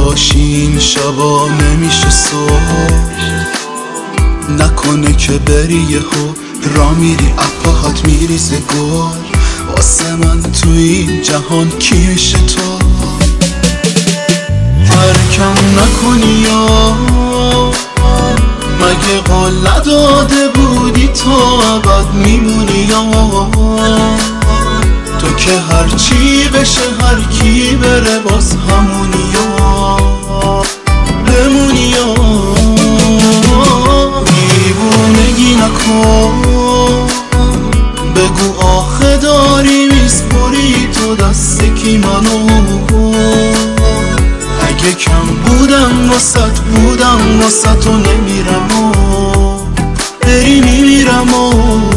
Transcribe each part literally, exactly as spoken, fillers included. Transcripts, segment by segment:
نباشی این شبا نمیشه صبح، نکنه که بری یهو را میری اپاهات میریزه گل. واسه من تو این جهان کی میشه تو؟ ترکم نکنی یا مگه قول نداده بودی تو ابد میمونی یا تو که هرچی بشه هر کی بره باز همونی یا بمونی یا دیوونگی نکن. بگو آخه داری میسپری تو دست کی منو؟ اگه کم بودم واسط بودم واسط و نمیرم و بری میمیرم و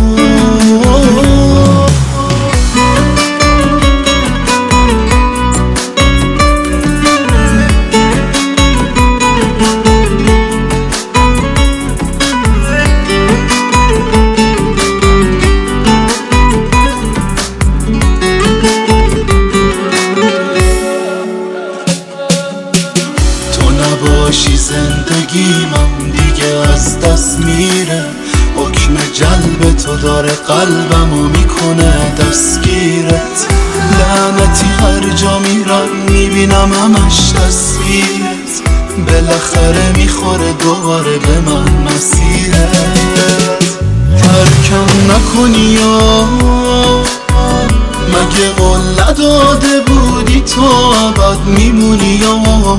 نباشی زندگیمم دیگه از دست میره. حکم جلب تو داره قلبمو میکنه دستگیرت. لعنتی هر جا میرم میبینم همش تصویرت. بالاخره میخوره دوباره به من مسیرت. ترکم نکنی یا مگه قول نداده بودی تو ابد میمونی یا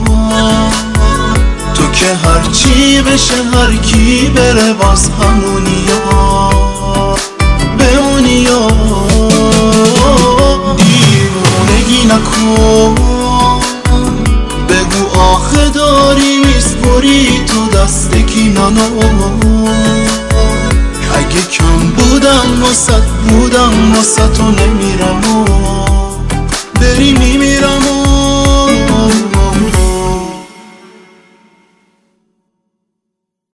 تو که هرچی بشه هر کی بره باز همونی یا بمونی یا دیوونگی نکن. بگو آخه داری میسپری تو دست کی منو؟ اگه کم بودم واسط بودم واسط و نمیرم